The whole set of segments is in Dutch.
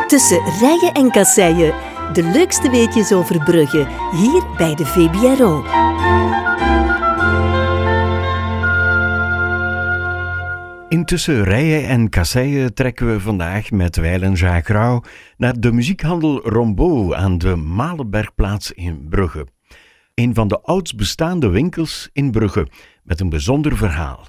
Tussen rijen en kasseien. De leukste weetjes over Brugge, hier bij de VBRO. Intussen rijen en kasseien trekken we vandaag met wijlen Jacques Rauw naar de muziekhandel Rombaut aan de Malenbergplaats in Brugge. Een van de oudst bestaande winkels in Brugge, met een bijzonder verhaal.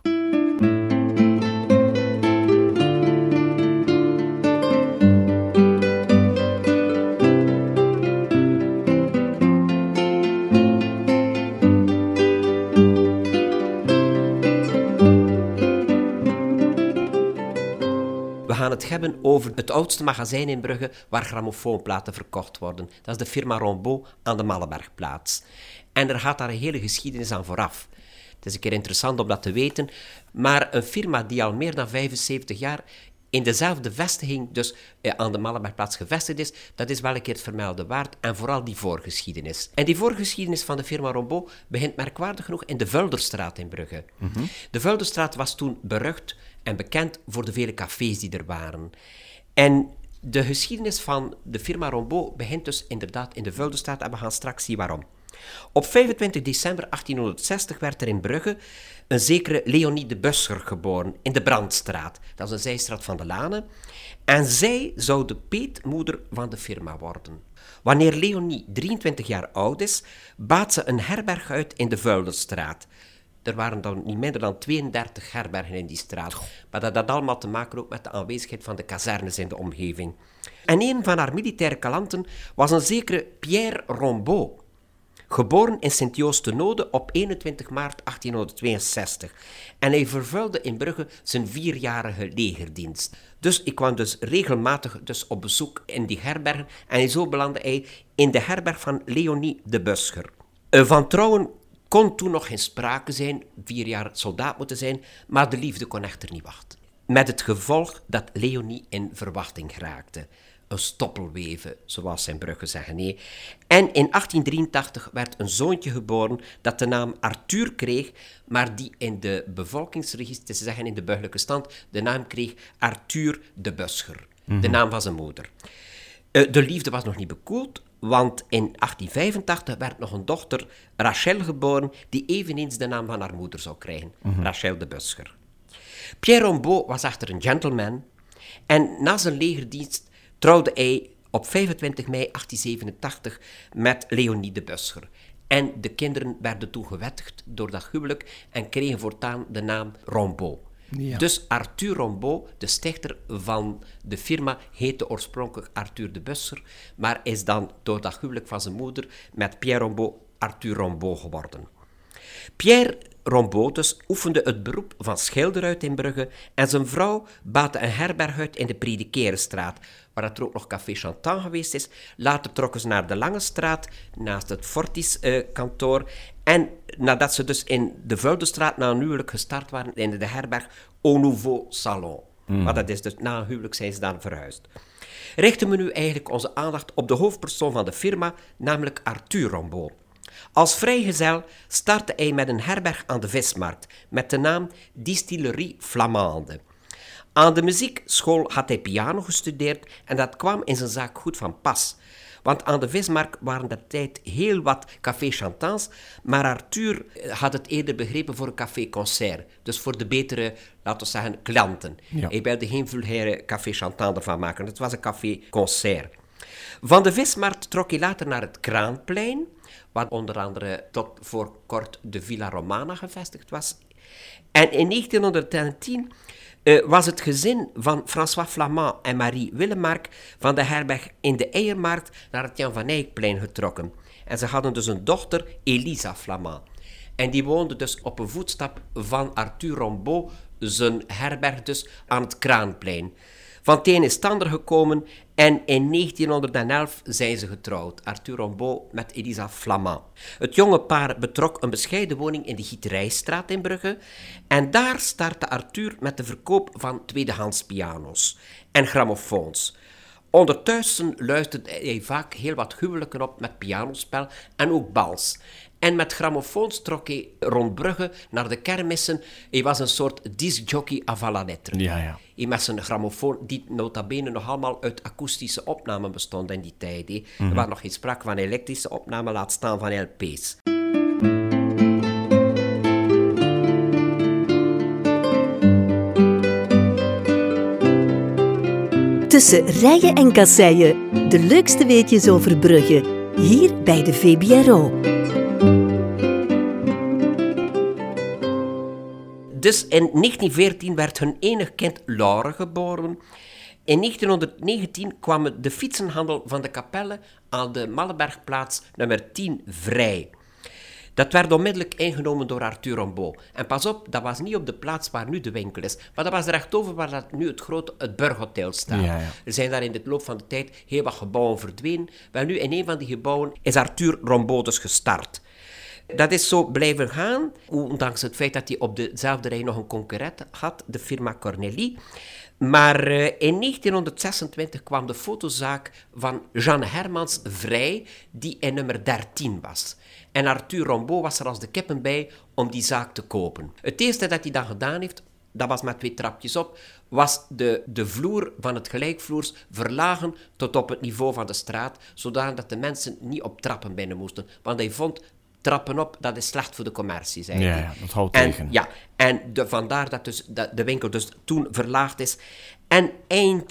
We gaan het hebben over het oudste magazijn in Brugge waar grammofoonplaten verkocht worden. Dat is de firma Rombaut aan de Malenbergplaats. En er gaat daar een hele geschiedenis aan vooraf. Het is een keer interessant om dat te weten. Maar een firma die al meer dan 75 jaar in dezelfde vestiging, dus aan de Malenbergplaats gevestigd is, dat is wel een keer het vermelden waard. En vooral die voorgeschiedenis. En die voorgeschiedenis van de firma Rombaut begint merkwaardig genoeg in de Vulderstraat in Brugge. De Vulderstraat was toen berucht en bekend voor de vele cafés die er waren. En de geschiedenis van de firma Rombaut begint dus inderdaad in de Vulderstraat en we gaan straks zien waarom. Op 25 december 1860 werd er in Brugge een zekere Leonie de Buscher geboren in de Brandstraat. Dat is een zijstraat van de Lane. En zij zou de peetmoeder van de firma worden. Wanneer Leonie 23 jaar oud is, baat ze een herberg uit in de Vulderstraat. Er waren dan niet minder dan 32 herbergen in die straat. Maar dat had allemaal te maken ook met de aanwezigheid van de kazernes in de omgeving. En een van haar militaire kalanten was een zekere Pierre Rombaut. Geboren in Sint-Joost-de-Node op 21 maart 1862. En hij vervulde in Brugge zijn 4-jarige legerdienst. Dus ik kwam dus regelmatig op bezoek in die herbergen. En zo belandde hij in de herberg van Leonie de Buscher. Van trouwen kon toen nog geen sprake zijn, 4 jaar soldaat moeten zijn, maar de liefde kon echter niet wachten. Met het gevolg dat Leonie in verwachting geraakte. Een stoppelweven, zoals ze in Brugge zeggen. Nee. En in 1883 werd een zoontje geboren dat de naam Arthur kreeg, maar die in de bevolkingsregister, ze zeggen in de burgerlijke stand, de naam kreeg Arthur de Buscher, de naam van zijn moeder. De liefde was nog niet bekoeld, want in 1885 werd nog een dochter, Rachel, geboren, die eveneens de naam van haar moeder zou krijgen, Rachel de Buscher. Pierre Rombaut was echter een gentleman en na zijn legerdienst trouwde hij op 25 mei 1887 met Leonie de Buscher. En de kinderen werden toen gewettigd door dat huwelijk en kregen voortaan de naam Rombaut. Ja. Dus Arthur Rombaut, de stichter van de firma, heette oorspronkelijk Arthur de Buscher, maar is dan door dat huwelijk van zijn moeder met Pierre Rombaut Arthur Rombaut geworden. Pierre Rombaut dus oefende het beroep van schilder uit in Brugge en zijn vrouw baatte een herberg uit in de Predikerenstraat, waar er ook nog Café Chantant geweest is. Later trokken ze naar de Lange Straat, naast het Fortis-kantoor. En nadat ze dus in de Vulderstraat na een huwelijk gestart waren in de herberg Au Nouveau Salon. Maar dat is dus na een huwelijk zijn ze dan verhuisd. Richten we nu eigenlijk onze aandacht op de hoofdpersoon van de firma, namelijk Arthur Rombaut. Als vrijgezel startte hij met een herberg aan de Vismarkt, met de naam Distillerie Flamande. Aan de muziekschool had hij piano gestudeerd en dat kwam in zijn zaak goed van pas. Want aan de Vismarkt waren der tijd heel wat café chantants, maar Arthur had het eerder begrepen voor een café-concert. Dus voor de betere, laten we zeggen, klanten. Ja. Hij wilde geen vulgaire café chantant ervan maken, het was een café-concert. Van de Vismarkt trok hij later naar het Kraanplein, waar onder andere tot voor kort de Villa Romana gevestigd was. En in 1910 was het gezin van François Flamand en Marie Willemark van de herberg in de Eiermarkt naar het Jan van Eyckplein getrokken. En ze hadden dus een dochter, Elisa Flamand. En die woonde dus op een voetstap van Arthur Rombaut, zijn herberg dus, aan het Kraanplein. Van het een is het ander gekomen en in 1911 zijn ze getrouwd, Arthur Rombaut met Elisa Flamand. Het jonge paar betrok een bescheiden woning in de Gieterijstraat in Brugge en daar startte Arthur met de verkoop van tweedehands piano's en grammofoons. Ondertussen luisterde hij vaak heel wat huwelijken op met pianospel en ook bals. En met grammofoons trok hij rond Brugge naar de kermissen. Hij was een soort discjockey à la lettre. Ja. Hij met zijn grammofoon, die nota bene nog allemaal uit akoestische opnamen bestond in die tijd. Er was nog geen sprake van elektrische opnamen, laat staan van LP's. Tussen rijen en kasseien, de leukste weetjes over Brugge, hier bij de VBRO. Dus in 1914 werd hun enig kind Laure geboren. In 1919 kwam de fietsenhandel van de Kapelle aan de Mallebergplaats nummer 10 vrij. Dat werd onmiddellijk ingenomen door Arthur Rimbaud. En pas op, dat was niet op de plaats waar nu de winkel is, maar dat was rechtdoor waar dat nu het Burghotel staat. Ja. Er zijn daar in de loop van de tijd heel wat gebouwen verdwenen. Wel nu, in een van die gebouwen is Arthur Rimbaud dus gestart. Dat is zo blijven gaan, ondanks het feit dat hij op dezelfde rij nog een concurrent had, de firma Cornelie. Maar in 1926 kwam de fotozaak van Jeanne Hermans vrij, die in nummer 13 was. En Arthur Rimbaud was er als de kippen bij om die zaak te kopen. Het eerste dat hij dan gedaan heeft, dat was met 2 trapjes op, was de vloer van het gelijkvloers verlagen tot op het niveau van de straat, zodat de mensen niet op trappen binnen moesten. Want hij vond, trappen op, dat is slecht voor de commercie, zei hij. Ja, dat houdt tegen. Ja, en vandaar dat de winkel dus toen verlaagd is. En eind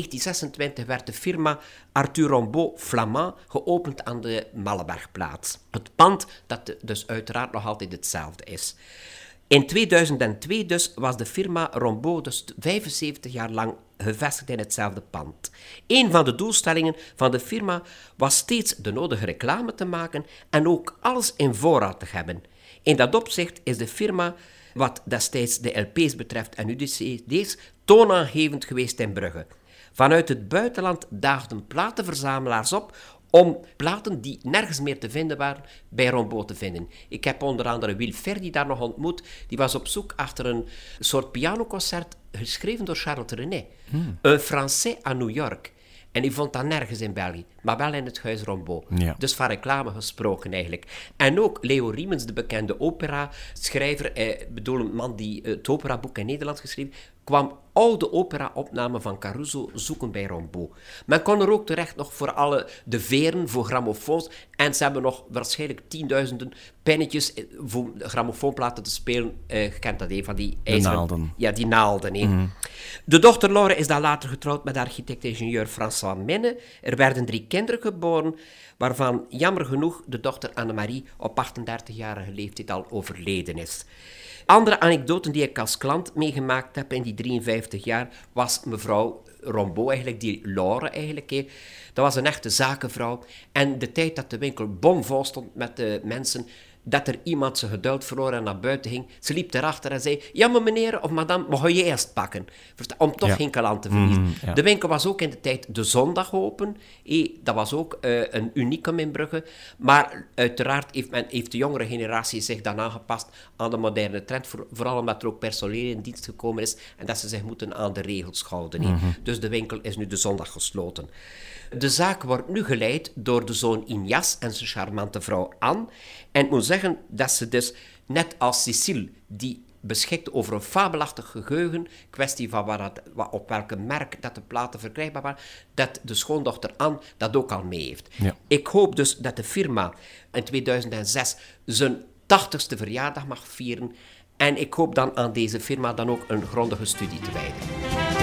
1926 werd de firma Arthur Rimbaud Flamand geopend aan de Mallebergplaats. Het pand dat dus uiteraard nog altijd hetzelfde is. In 2002 dus was de firma Rimbaud dus 75 jaar lang gevestigd in hetzelfde pand. Een van de doelstellingen van de firma was steeds de nodige reclame te maken en ook alles in voorraad te hebben. In dat opzicht is de firma, wat destijds de LP's betreft en nu de CD's, toonaangevend geweest in Brugge. Vanuit het buitenland daagden platenverzamelaars op om platen die nergens meer te vinden waren, bij Rimbaud te vinden. Ik heb onder andere Will Ferdy daar nog ontmoet. Die was op zoek achter een soort pianoconcert geschreven door Charles Trenet. Un Français à New York. En die vond dat nergens in België, maar wel in het huis Rimbaud. Ja. Dus van reclame gesproken eigenlijk. En ook Leo Riemens, de bekende opera-schrijver, bedoel een man die het operaboek in Nederland geschreven, kwam oude opera-opnamen van Caruso zoeken bij Rimbaud. Men kon er ook terecht nog voor alle de veren, voor grammofoons, en ze hebben nog waarschijnlijk 10.000 pennetjes voor grammofoonplaten te spelen. Je kent dat, van die ijzeren... De naalden. Ja, die naalden. De dochter Laure is dan later getrouwd met architect-ingenieur François Minne. Er werden 3 kinderen geboren, waarvan jammer genoeg de dochter Annemarie op 38-jarige leeftijd al overleden is. Andere anekdoten die ik als klant meegemaakt heb in die 53 jaar, was mevrouw Rimbaud eigenlijk, die Laure eigenlijk. Dat was een echte zakenvrouw. En de tijd dat de winkel bomvol stond met de mensen, dat er iemand zijn geduld verloor en naar buiten ging. Ze liep erachter en zei, ja, maar meneer of madame, mag je eerst pakken? Om toch geen klant te verliezen. Ja. De winkel was ook in de tijd de zondag open. Dat was ook een unicum in Brugge. Maar uiteraard heeft de jongere generatie zich dan aangepast aan de moderne trend. Vooral omdat er ook personeel in dienst gekomen is en dat ze zich moeten aan de regels houden. Dus de winkel is nu de zondag gesloten. De zaak wordt nu geleid door de zoon Ignace en zijn charmante vrouw Anne. En ik moet zeggen dat ze dus, net als Cécile, die beschikt over een fabelachtig geheugen, kwestie van op welke merk dat de platen verkrijgbaar waren, dat de schoondochter Anne dat ook al mee heeft. Ja. Ik hoop dus dat de firma in 2006 zijn 80ste verjaardag mag vieren. En ik hoop dan aan deze firma dan ook een grondige studie te wijden.